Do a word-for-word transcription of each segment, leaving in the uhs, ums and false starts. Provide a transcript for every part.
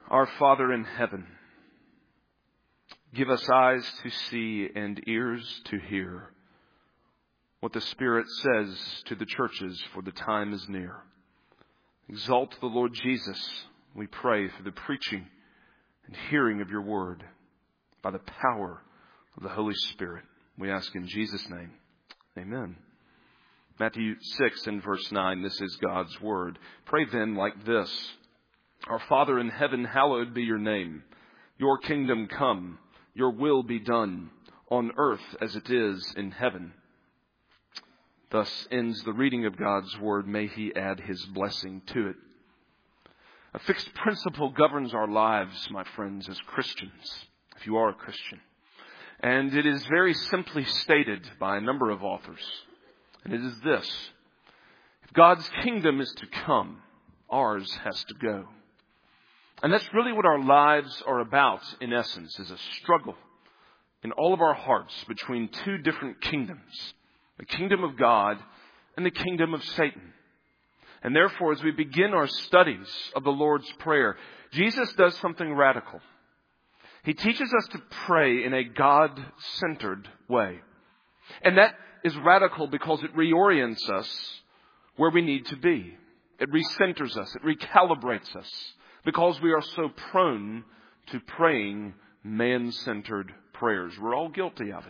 Our Father in heaven, give us eyes to see and ears to hear what the Spirit says to the churches, for the time is near. Exalt the Lord Jesus, we pray, for the preaching and hearing of your word by the power of the Holy Spirit. We ask in Jesus' name. Amen. Matthew six and verse nine, this is God's word. Pray then like this: Our Father in heaven, hallowed be your name. Your kingdom come, your will be done on earth as it is in heaven. Thus ends the reading of God's word. May he add his blessing to it. A fixed principle governs our lives, my friends, as Christians, if you are a Christian. And it is very simply stated by a number of authors. And it is this: if God's kingdom is to come, ours has to go. And that's really what our lives are about, in essence, is a struggle in all of our hearts between two different kingdoms, the kingdom of God and the kingdom of Satan. And therefore, as we begin our studies of the Lord's Prayer, Jesus does something radical. He teaches us to pray in a God-centered way. And that is radical because it reorients us where we need to be. It recenters us. It recalibrates us, because we are so prone to praying man-centered prayers. We're all guilty of it.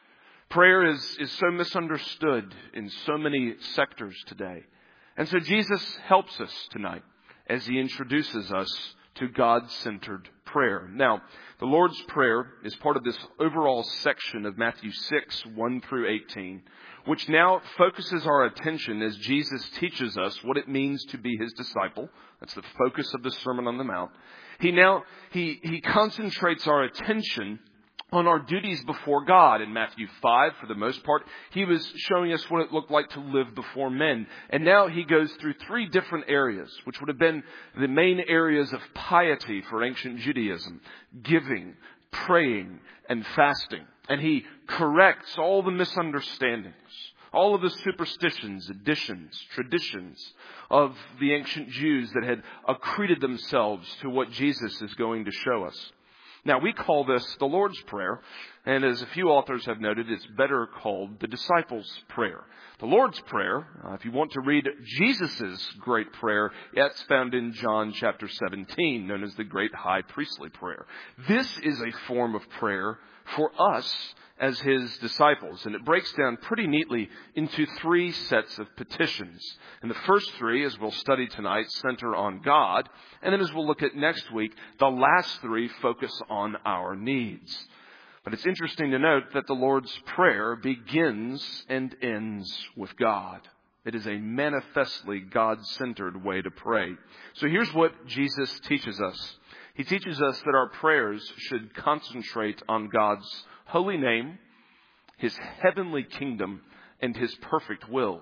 Prayer is, is so misunderstood in so many sectors today. And so Jesus helps us tonight as he introduces us to God-centered prayer. Now, the Lord's Prayer is part of this overall section of Matthew six, one through eighteen, which now focuses our attention as Jesus teaches us what it means to be his disciple. That's the focus of the Sermon on the Mount. He now, he, he concentrates our attention on our duties before God. In Matthew five, for the most part, he was showing us what it looked like to live before men. And now he goes through three different areas, which would have been the main areas of piety for ancient Judaism: giving, praying, and fasting. And he corrects all the misunderstandings, all of the superstitions, additions, traditions of the ancient Jews that had accreted themselves to what Jesus is going to show us. Now, we call this the Lord's Prayer, and as a few authors have noted, it's better called the Disciples' Prayer. The Lord's Prayer, uh, if you want to read Jesus' great prayer, it's found in John chapter seventeen, known as the Great High Priestly Prayer. This is a form of prayer for us as his disciples, and it breaks down pretty neatly into three sets of petitions. And the first three, as we'll study tonight, center on God. And then as we'll look at next week, the last three focus on our needs. But it's interesting to note that the Lord's Prayer begins and ends with God. It is a manifestly God-centered way to pray. So here's what Jesus teaches us. He teaches us that our prayers should concentrate on God's holy name, his heavenly kingdom, and his perfect will.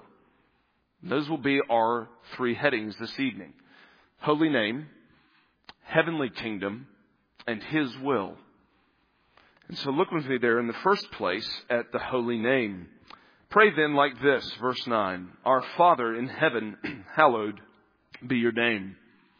Those will be our three headings this evening: holy name, heavenly kingdom, and his will. And so look with me there in the first place at the holy name. Pray then like this, verse nine: Our Father in heaven, hallowed be your name.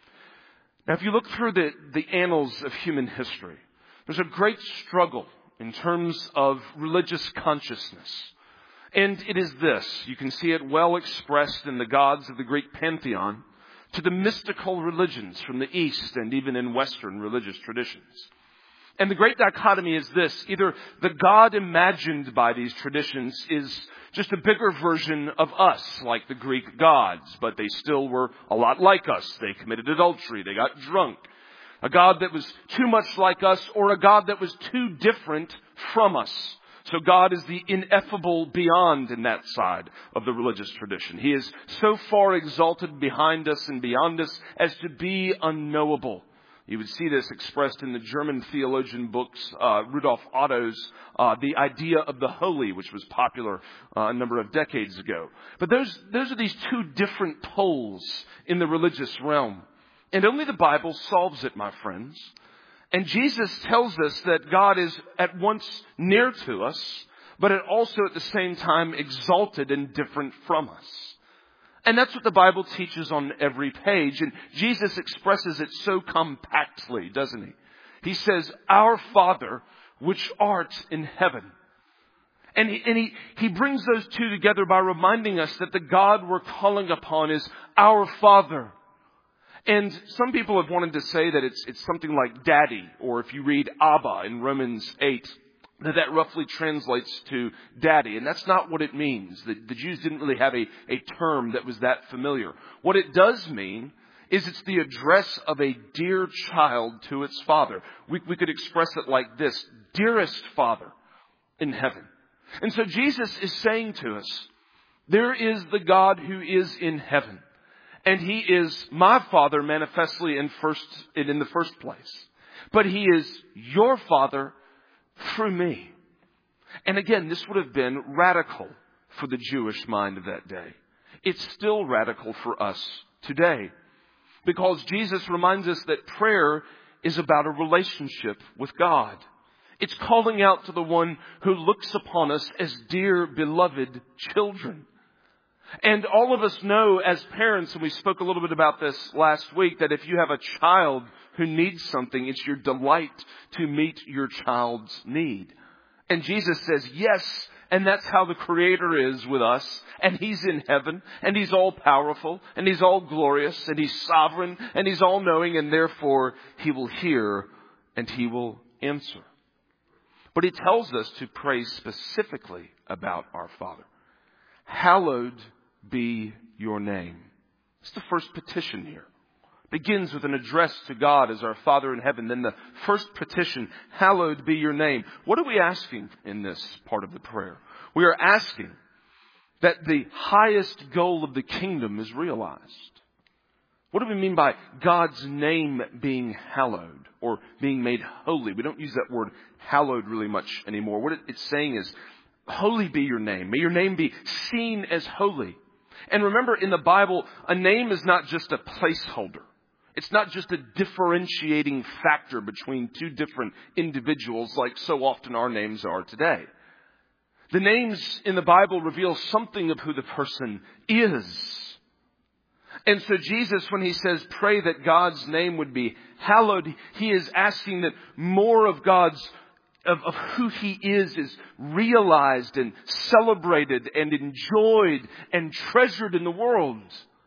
Now, if you look through the, the annals of human history, there's a great struggle in terms of religious consciousness. And it is this: you can see it well expressed in the gods of the Greek pantheon to the mystical religions from the East and even in Western religious traditions. And the great dichotomy is this: either the God imagined by these traditions is just a bigger version of us, like the Greek gods, but they still were a lot like us. They committed adultery, they got drunk. A God that was too much like us, or a God that was too different from us. So God is the ineffable beyond in that side of the religious tradition. He is so far exalted behind us and beyond us as to be unknowable. You would see this expressed in the German theologian books, uh, Rudolf Otto's uh, The Idea of the Holy, which was popular uh, a number of decades ago. But those, those are these two different poles in the religious realm. And only the Bible solves it, my friends. And Jesus tells us that God is at once near to us, but it also at the same time exalted and different from us. And that's what the Bible teaches on every page. And Jesus expresses it so compactly aptly, doesn't he? He says, "Our Father, which art in heaven." And, he, and he, he brings those two together by reminding us that the God we're calling upon is our Father. And some people have wanted to say that it's, it's something like daddy, or if you read Abba in Romans eight, that that roughly translates to daddy. And that's not what it means. The, the Jews didn't really have a, a term that was that familiar. What it does mean is it's the address of a dear child to its father. We, we could express it like this: dearest Father in heaven. And so Jesus is saying to us, there is the God who is in heaven. And he is my Father manifestly in first, in the first place. But he is your Father through me. And again, this would have been radical for the Jewish mind of that day. It's still radical for us today. Because Jesus reminds us that prayer is about a relationship with God. It's calling out to the one who looks upon us as dear, beloved children. And all of us know as parents, and we spoke a little bit about this last week, that if you have a child who needs something, it's your delight to meet your child's need. And Jesus says, yes, and that's how the Creator is with us. And He's in heaven, and He's all powerful, and He's all glorious, and He's sovereign, and He's all knowing, and therefore He will hear and He will answer. But He tells us to pray specifically about our Father. Hallowed be your name. It's the first petition here. It begins with an address to God as our Father in heaven. Then the first petition, hallowed be your name. What are we asking in this part of the prayer? We are asking that the highest goal of the kingdom is realized. What do we mean by God's name being hallowed or being made holy? We don't use that word hallowed really much anymore. What it's saying is, holy be your name. May your name be seen as holy. And remember, in the Bible, a name is not just a placeholder. It's not just a differentiating factor between two different individuals like so often our names are today. The names in the Bible reveal something of who the person is. And so Jesus, when He says pray that God's name would be hallowed, He is asking that more of God's Of, of who He is is realized and celebrated and enjoyed and treasured in the world.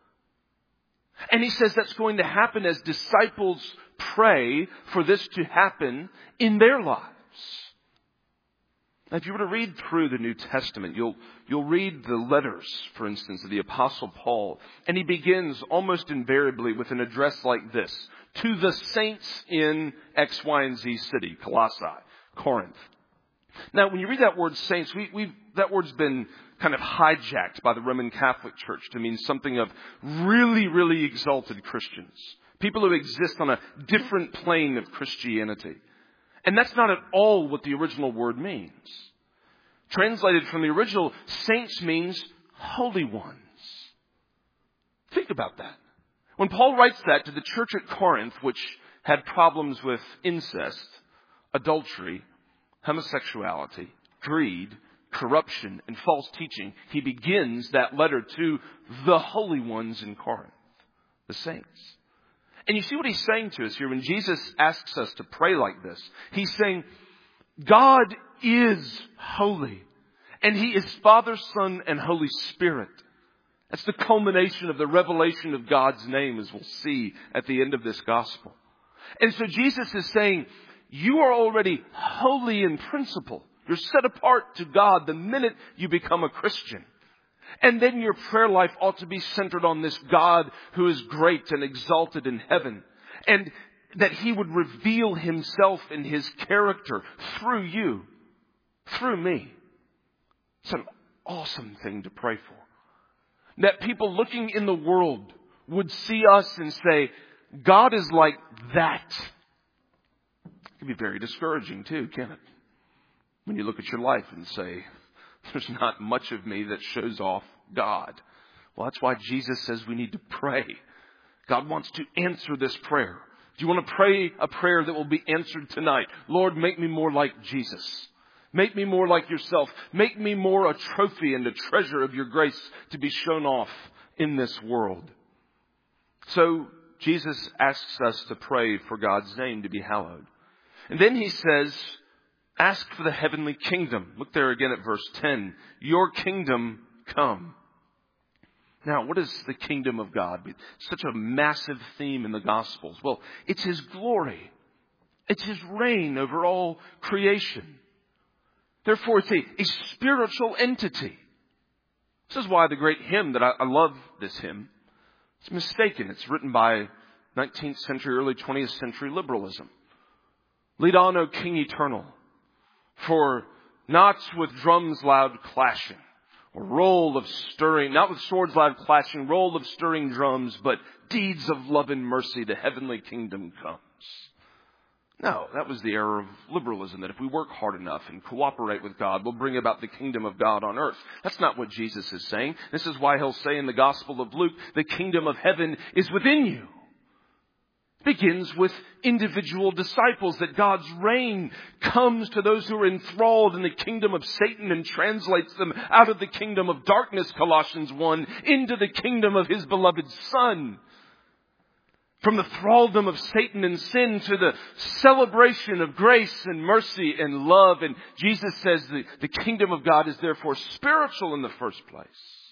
And He says that's going to happen as disciples pray for this to happen in their lives. Now, if you were to read through the New Testament, you'll you'll read the letters, for instance, of the Apostle Paul. And he begins almost invariably with an address like this: to the saints in X, Y, and Z city, Colossae, Corinth. Now, when you read that word saints, we, we've, that word's been kind of hijacked by the Roman Catholic Church to mean something of really, really exalted Christians. People who exist on a different plane of Christianity. And that's not at all what the original word means. Translated from the original, saints means holy ones. Think about that. When Paul writes that to the church at Corinth, which had problems with incest, adultery, homosexuality, greed, corruption, and false teaching, he begins that letter to the holy ones in Corinth, the saints. And you see what he's saying to us here when Jesus asks us to pray like this. He's saying, God is holy, and He is Father, Son, and Holy Spirit. That's the culmination of the revelation of God's name, as we'll see at the end of this gospel. And so Jesus is saying, you are already holy in principle. You're set apart to God the minute you become a Christian. And then your prayer life ought to be centered on this God who is great and exalted in heaven. And that He would reveal Himself in His character through you, through me. It's an awesome thing to pray for. That people looking in the world would see us and say, God is like that. It can be very discouraging too, can't it? When you look at your life and say, there's not much of me that shows off God. Well, that's why Jesus says we need to pray. God wants to answer this prayer. Do you want to pray a prayer that will be answered tonight? Lord, make me more like Jesus. Make me more like yourself. Make me more a trophy and a treasure of your grace to be shown off in this world. So Jesus asks us to pray for God's name to be hallowed. And then he says, ask for the heavenly kingdom. Look there again at verse ten. Your kingdom come. Now, what is the kingdom of God? Such a massive theme in the Gospels. Well, it's His glory. It's His reign over all creation. Therefore, it's a, a spiritual entity. This is why the great hymn that I, I love this hymn, it's mistaken. It's written by nineteenth century, early twentieth century liberalism. Lead on, O King eternal, for not with drums loud clashing, or roll of stirring, not with swords loud clashing, roll of stirring drums, but deeds of love and mercy, the heavenly kingdom comes. No, that was the error of liberalism, that if we work hard enough and cooperate with God, we'll bring about the kingdom of God on earth. That's not what Jesus is saying. This is why He'll say in the Gospel of Luke, the kingdom of heaven is within you. It begins with individual disciples, that God's reign comes to those who are enthralled in the kingdom of Satan and translates them out of the kingdom of darkness, Colossians one, into the kingdom of His beloved Son. From the thraldom of Satan and sin to the celebration of grace and mercy and love. And Jesus says the, the kingdom of God is therefore spiritual in the first place.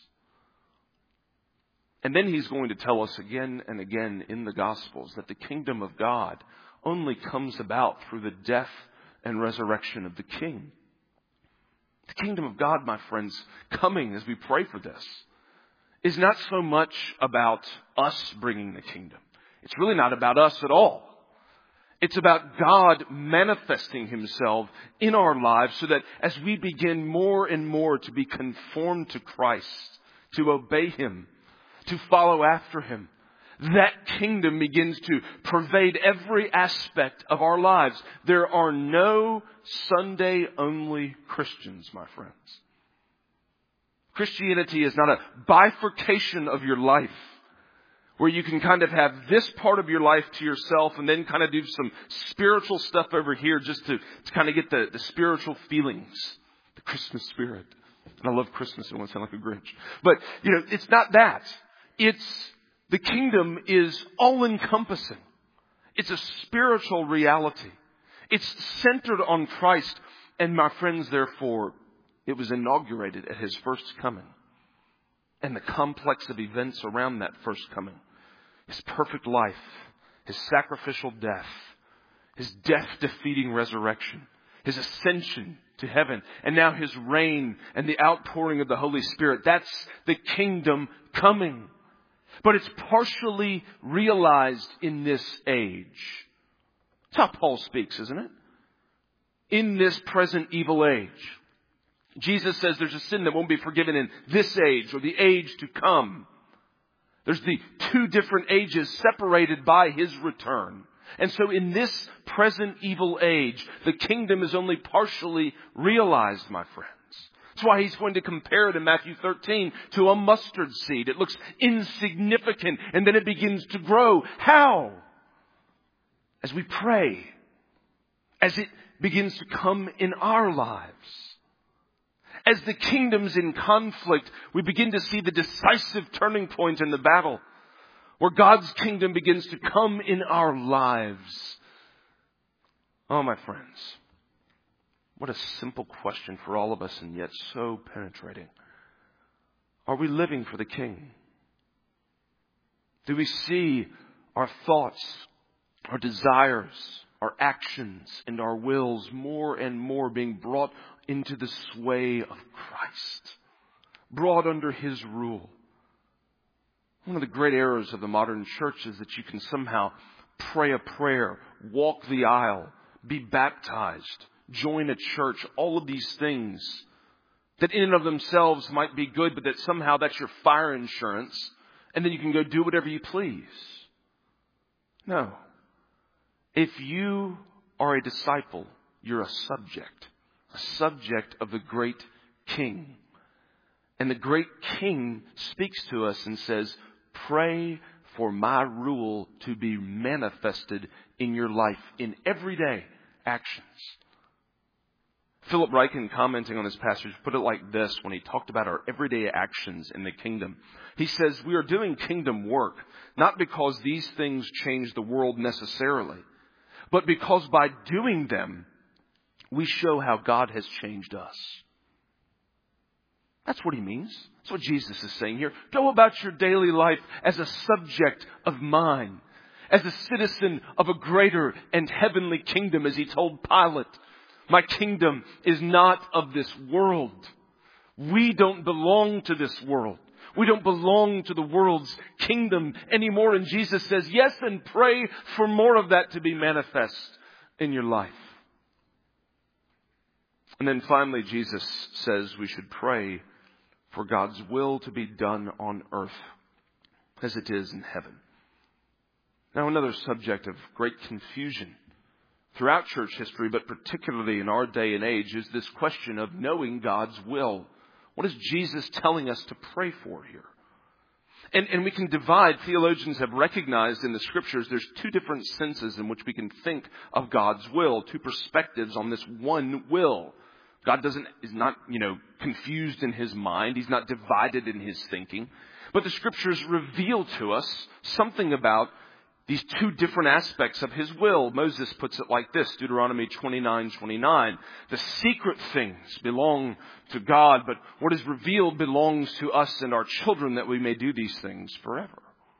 And then He's going to tell us again and again in the Gospels that the kingdom of God only comes about through the death and resurrection of the King. The kingdom of God, my friends, coming as we pray for this, is not so much about us bringing the kingdom. It's really not about us at all. It's about God manifesting Himself in our lives so that as we begin more and more to be conformed to Christ, to obey Him, to follow after Him, that kingdom begins to pervade every aspect of our lives. There are no Sunday-only Christians, my friends. Christianity is not a bifurcation of your life, where you can kind of have this part of your life to yourself and then kind of do some spiritual stuff over here just to, to kind of get the, the spiritual feelings, the Christmas spirit. And I love Christmas. I don't want to sound like a Grinch. But, you know, it's not that. It's, the kingdom is all-encompassing. It's a spiritual reality. It's centered on Christ. And my friends, therefore, it was inaugurated at His first coming. And the complex of events around that first coming. His perfect life, His sacrificial death, His death-defeating resurrection, His ascension to heaven, and now His reign and the outpouring of the Holy Spirit. That's the kingdom coming. But it's partially realized in this age. That's how Paul speaks, isn't it? In this present evil age. Jesus says there's a sin that won't be forgiven in this age or the age to come. There's the two different ages separated by His return. And so in this present evil age, the kingdom is only partially realized, my friends. That's why He's going to compare it in Matthew thirteen to a mustard seed. It looks insignificant and then it begins to grow. How? As we pray, as it begins to come in our lives. As the kingdom's in conflict, we begin to see the decisive turning point in the battle, where God's kingdom begins to come in our lives. Oh, my friends, what a simple question for all of us, and yet so penetrating. Are we living for the King? Do we see our thoughts, our desires, our actions, and our wills more and more being brought into the sway of Christ, brought under His rule? One of the great errors of the modern church is that you can somehow pray a prayer, walk the aisle, be baptized, join a church, all of these things that in and of themselves might be good, but that somehow that's your fire insurance, and then you can go do whatever you please. No. If you are a disciple, you're a subject. A subject of the great King. And the great King speaks to us and says, pray for my rule to be manifested in your life, in everyday actions. Philip Ryken, commenting on this passage, put it like this when he talked about our everyday actions in the kingdom. He says, we are doing kingdom work, not because these things change the world necessarily, but because by doing them, we show how God has changed us. That's what he means. That's what Jesus is saying here. Go about your daily life as a subject of mine, as a citizen of a greater and heavenly kingdom, as he told Pilate. My kingdom is not of this world. We don't belong to this world. We don't belong to the world's kingdom anymore. And Jesus says, yes, and pray for more of that to be manifest in your life. And then finally, Jesus says we should pray for God's will to be done on earth as it is in heaven. Now, another subject of great confusion throughout church history, but particularly in our day and age, is this question of knowing God's will. What is Jesus telling us to pray for here? And, and we can divide. Theologians have recognized in the Scriptures there's two different senses in which we can think of God's will, two perspectives on this one will. God doesn't is not, you know, confused in his mind. He's not divided in his thinking. But the Scriptures reveal to us something about these two different aspects of his will. Moses puts it like this, Deuteronomy twenty-nine twenty-nine. The secret things belong to God, but what is revealed belongs to us and our children, that we may do these things forever.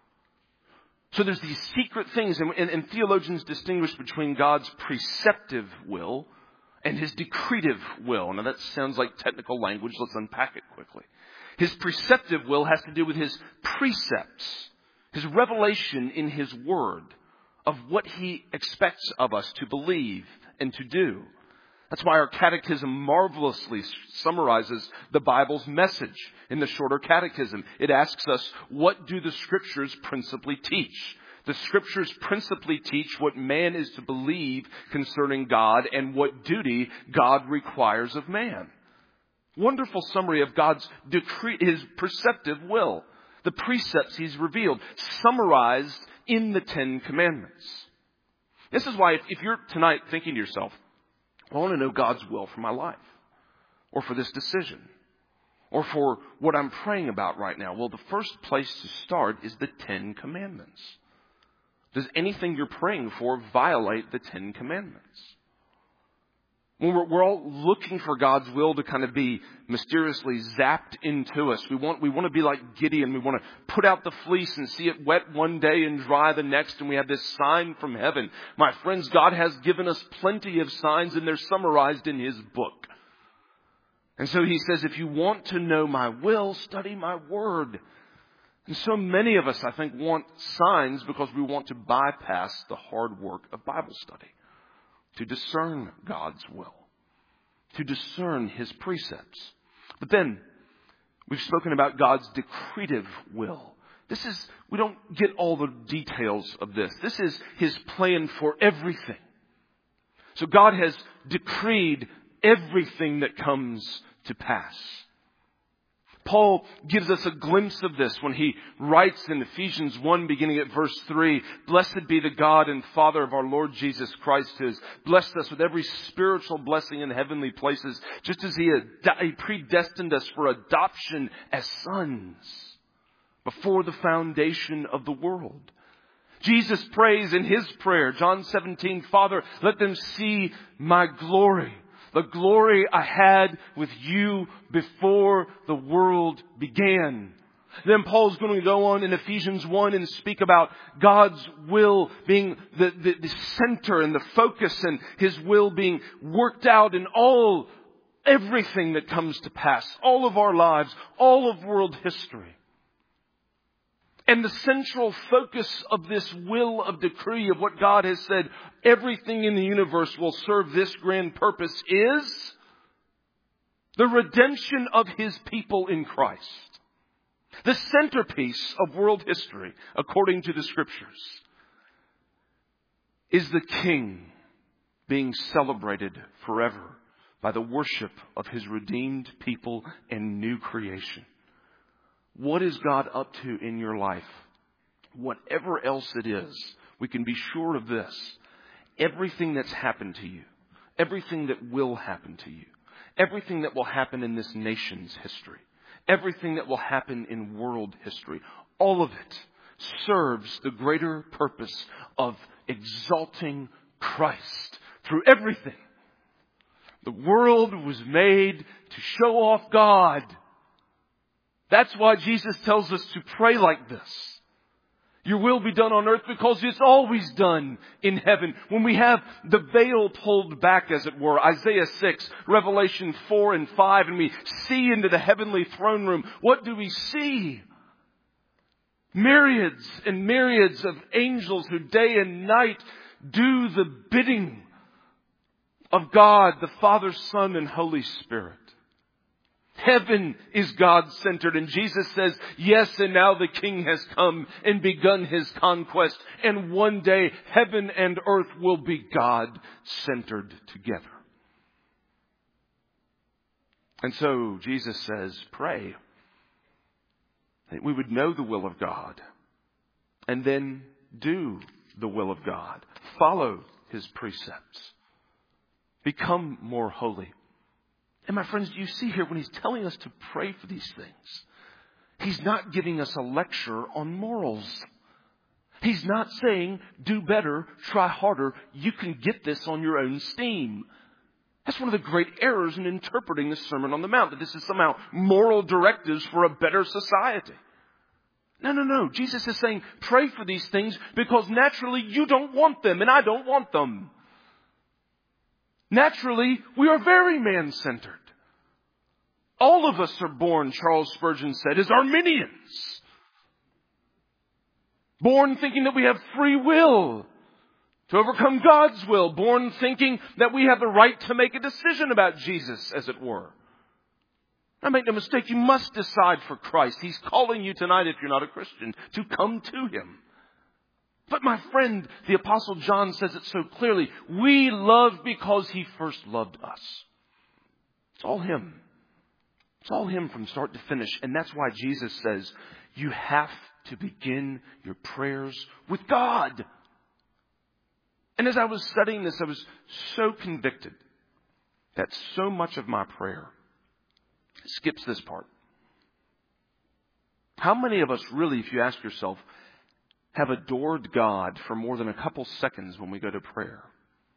So there's these secret things, and, and, and theologians distinguish between God's preceptive will and his decretive will. Now that sounds like technical language. Let's unpack it quickly. His preceptive will has to do with his precepts, his revelation in his word of what he expects of us to believe and to do. That's why our catechism marvelously summarizes the Bible's message in the shorter catechism. It asks us, what do the Scriptures principally teach? The Scriptures principally teach what man is to believe concerning God and what duty God requires of man. Wonderful summary of God's decree, his preceptive will. The precepts he's revealed, summarized in the Ten Commandments. This is why if, if you're tonight thinking to yourself, I want to know God's will for my life, or for this decision, or for what I'm praying about right now. Well, the first place to start is the Ten Commandments. Does anything you're praying for violate the Ten Commandments? When we're, we're all looking for God's will to kind of be mysteriously zapped into us. We want, we want to be like Gideon. We want to put out the fleece and see it wet one day and dry the next. And we have this sign from heaven. My friends, God has given us plenty of signs, and they're summarized in his book. And so he says, if you want to know my will, study my word. And so many of us, I think, want signs because we want to bypass the hard work of Bible study. To discern God's will. To discern his precepts. But then, we've spoken about God's decretive will. This is, we don't get all the details of this. This is his plan for everything. So God has decreed everything that comes to pass. Paul gives us a glimpse of this when he writes in Ephesians one, beginning at verse three, Blessed be the God and Father of our Lord Jesus Christ, who has blessed us with every spiritual blessing in heavenly places, just as he had predestined us for adoption as sons before the foundation of the world. Jesus prays in his prayer, John seventeen, Father, let them see my glory. The glory I had with you before the world began. Then Paul's going to go on in Ephesians one and speak about God's will being the, the, the center and the focus, and his will being worked out in all, everything that comes to pass. All of our lives, all of world history. And the central focus of this will of decree of what God has said, everything in the universe will serve this grand purpose, is the redemption of his people in Christ. The centerpiece of world history, according to the Scriptures, is the King being celebrated forever by the worship of his redeemed people and new creation. What is God up to in your life? Whatever else it is, we can be sure of this. Everything that's happened to you, everything that will happen to you, everything that will happen in this nation's history, everything that will happen in world history, all of it serves the greater purpose of exalting Christ through everything. The world was made to show off God. That's why Jesus tells us to pray like this. Your will be done on earth, because it's always done in heaven. When we have the veil pulled back, as it were, Isaiah six, Revelation four and five, and we see into the heavenly throne room, what do we see? Myriads and myriads of angels who day and night do the bidding of God, the Father, Son, and Holy Spirit. Heaven is God-centered, and Jesus says, yes, and now the King has come and begun His conquest, and one day heaven and earth will be God-centered together. And so Jesus says, pray that we would know the will of God, and then do the will of God. Follow His precepts. Become more holy. And my friends, do you see here when He's telling us to pray for these things, He's not giving us a lecture on morals. He's not saying, do better, try harder, you can get this on your own steam. That's one of the great errors in interpreting the Sermon on the Mount, that this is somehow moral directives for a better society. No, no, no. Jesus is saying, pray for these things because naturally you don't want them and I don't want them. Naturally, we are very man-centered. All of us are born, Charles Spurgeon said, as Arminians. Born thinking that we have free will to overcome God's will. Born thinking that we have the right to make a decision about Jesus, as it were. Now, make no mistake, you must decide for Christ. He's calling you tonight, if you're not a Christian, to come to Him. But my friend, the Apostle John says it so clearly. We love because He first loved us. It's all Him. It's all Him from start to finish. And that's why Jesus says, you have to begin your prayers with God. And as I was studying this, I was so convicted that so much of my prayer skips this part. How many of us really, if you ask yourself, have adored God for more than a couple seconds when we go to prayer?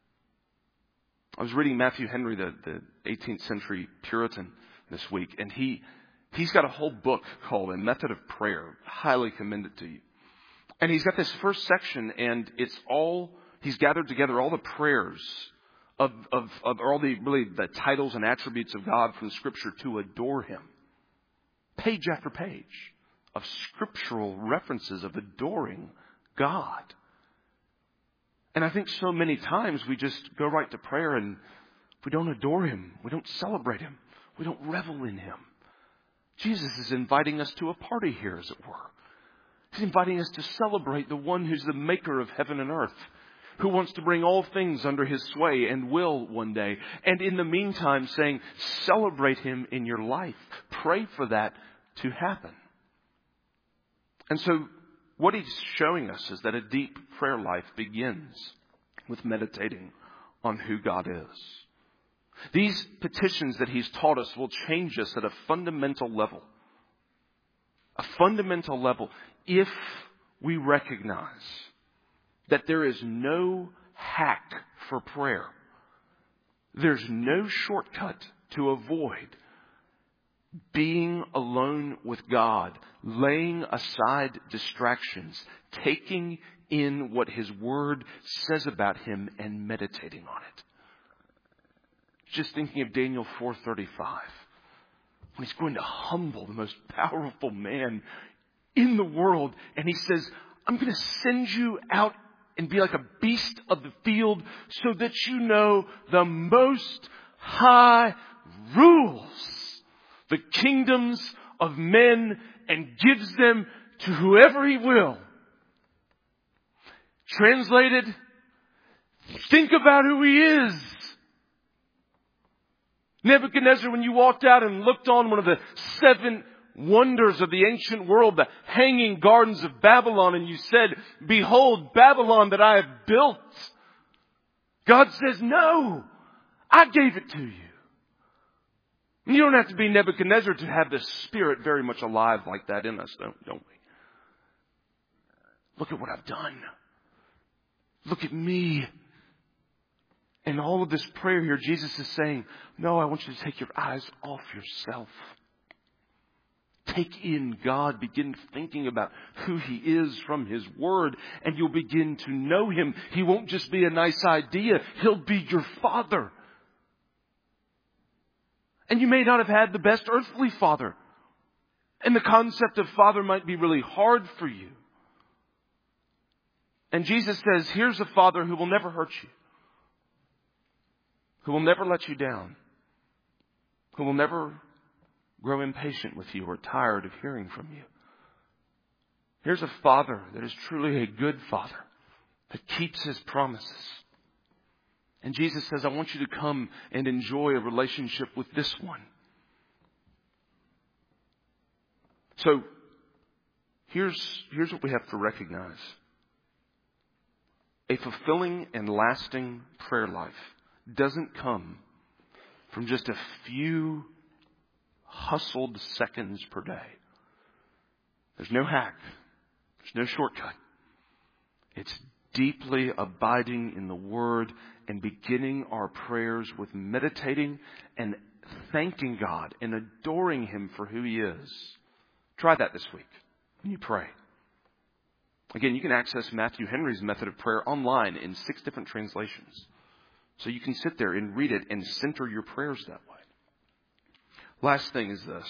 I was reading Matthew Henry, the, the eighteenth century Puritan, this week, and he, he's got a whole book called A Method of Prayer. Highly commend it to you. And he's got this first section, and it's all, he's gathered together all the prayers of, of, of all the, really, the titles and attributes of God from Scripture to adore Him. Page after page of scriptural references of adoring God. And I think so many times we just go right to prayer and we don't adore Him. We don't celebrate Him. We don't revel in Him. Jesus is inviting us to a party here, as it were. He's inviting us to celebrate the one who's the maker of heaven and earth, who wants to bring all things under His sway and will one day. And in the meantime saying, celebrate Him in your life. Pray for that to happen. And so what He's showing us is that a deep prayer life begins with meditating on who God is. These petitions that He's taught us will change us at a fundamental level. A fundamental level if we recognize that there is no hack for prayer. There's no shortcut to avoid being alone with God, laying aside distractions, taking in what His Word says about Him and meditating on it. Just thinking of Daniel four thirty-five, when he's going to humble the most powerful man in the world, and he says, I'm going to send you out and be like a beast of the field so that you know the Most High rules the kingdoms of men and gives them to whoever He will. Translated, think about who He is. Nebuchadnezzar, when you walked out and looked on one of the seven wonders of the ancient world, the hanging gardens of Babylon, and you said, behold, Babylon that I have built. God says, no, I gave it to you. And you don't have to be Nebuchadnezzar to have the Spirit very much alive like that in us, don't, don't we? Look at what I've done. Look at me. And all of this prayer here, Jesus is saying, no, I want you to take your eyes off yourself. Take in God. Begin thinking about who He is from His Word. And you'll begin to know Him. He won't just be a nice idea. He'll be your Father. And you may not have had the best earthly father. And the concept of father might be really hard for you. And Jesus says, here's a Father who will never hurt you. Who will never let you down. Who will never grow impatient with you or tired of hearing from you. Here's a Father that is truly a good Father. That keeps His promises. And Jesus says, I want you to come and enjoy a relationship with this one. So, here's, here's what we have to recognize. A fulfilling and lasting prayer life doesn't come from just a few hustled seconds per day. There's no hack. There's no shortcut. It's deeply abiding in the Word and beginning our prayers with meditating and thanking God and adoring Him for who He is. Try that this week when you pray. Again, you can access Matthew Henry's method of prayer online in six different translations. So you can sit there and read it and center your prayers that way. Last thing is this.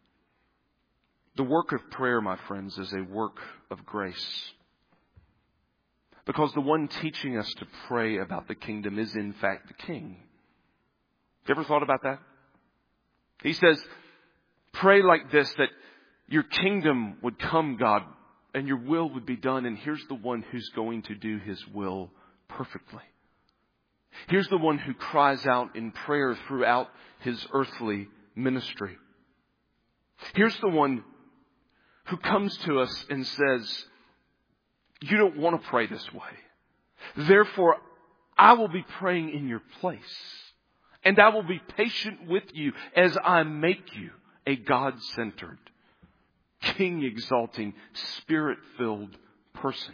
The work of prayer, my friends, is a work of grace. Because the one teaching us to pray about the kingdom is in fact the King. Have you ever thought about that? He says, pray like this, that your kingdom would come, God, and your will would be done. And here's the one who's going to do His will perfectly. Here's the one who cries out in prayer throughout His earthly ministry. Here's the one who comes to us and says, you don't want to pray this way. Therefore, I will be praying in your place. And I will be patient with you as I make you a God-centered, King-exalting, Spirit-filled person.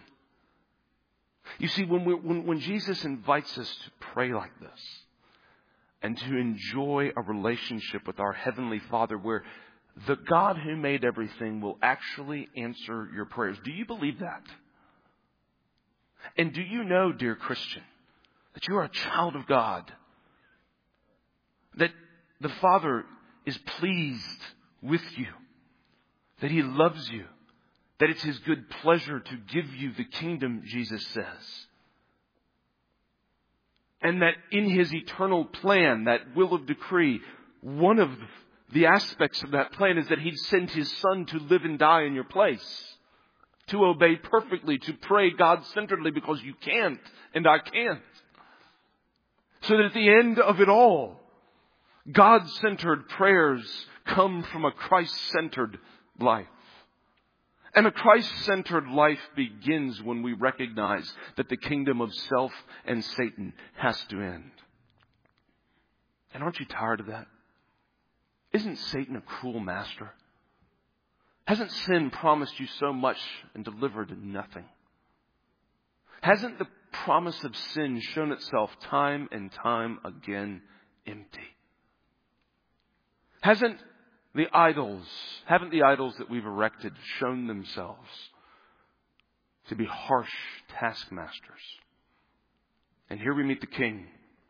You see, when, we, when, when Jesus invites us to pray like this and to enjoy a relationship with our Heavenly Father where the God who made everything will actually answer your prayers. Do you believe that? And do you know, dear Christian, that you are a child of God? That the Father is pleased with you. That He loves you. That it's His good pleasure to give you the kingdom, Jesus says. And that in His eternal plan, that will of decree, one of the aspects of that plan is that He'd send His Son to live and die in your place. To obey perfectly, to pray God-centeredly because you can't and I can't. So that at the end of it all, God-centered prayers come from a Christ-centered life. And a Christ-centered life begins when we recognize that the kingdom of self and Satan has to end. And aren't you tired of that? Isn't Satan a cruel master? Hasn't sin promised you so much and delivered nothing? Hasn't the promise of sin shown itself time and time again empty? Hasn't the idols, haven't the idols that we've erected shown themselves to be harsh taskmasters? And here we meet the King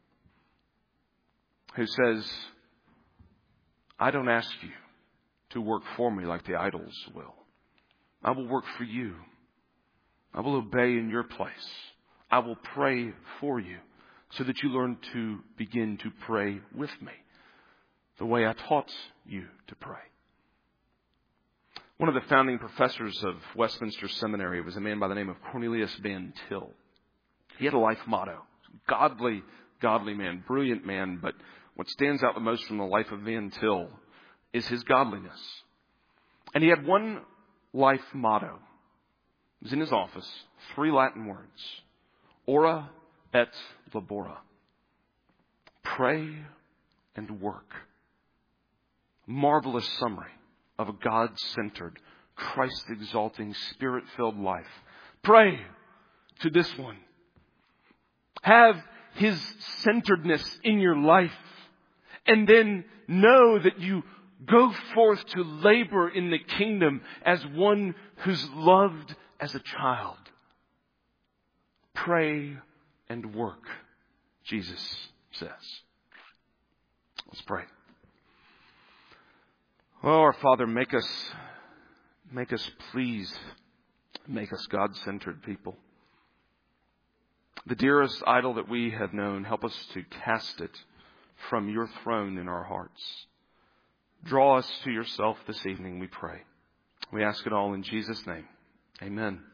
who says, I don't ask you to work for me like the idols will. I will work for you. I will obey in your place. I will pray for you so that you learn to begin to pray with me the way I taught you to pray. One of the founding professors of Westminster Seminary was a man by the name of Cornelius Van Til. He had a life motto. Godly, godly man, brilliant man, but what stands out the most from the life of Van Til is his godliness. And he had one life motto. It was in his office. Three Latin words. Ora et labora. Pray and work. marvelous summary of a God-centered, Christ-exalting, Spirit-filled life. Pray to this one. Have His centeredness in your life. And then know that you go forth to labor in the kingdom as one who's loved as a child. Pray and work, Jesus says. Let's pray. Oh, our Father, make us, make us please, make us God-centered people. The dearest idol that we have known, help us to cast it from your throne in our hearts. Draw us to yourself this evening, we pray. We ask it all in Jesus' name. Amen.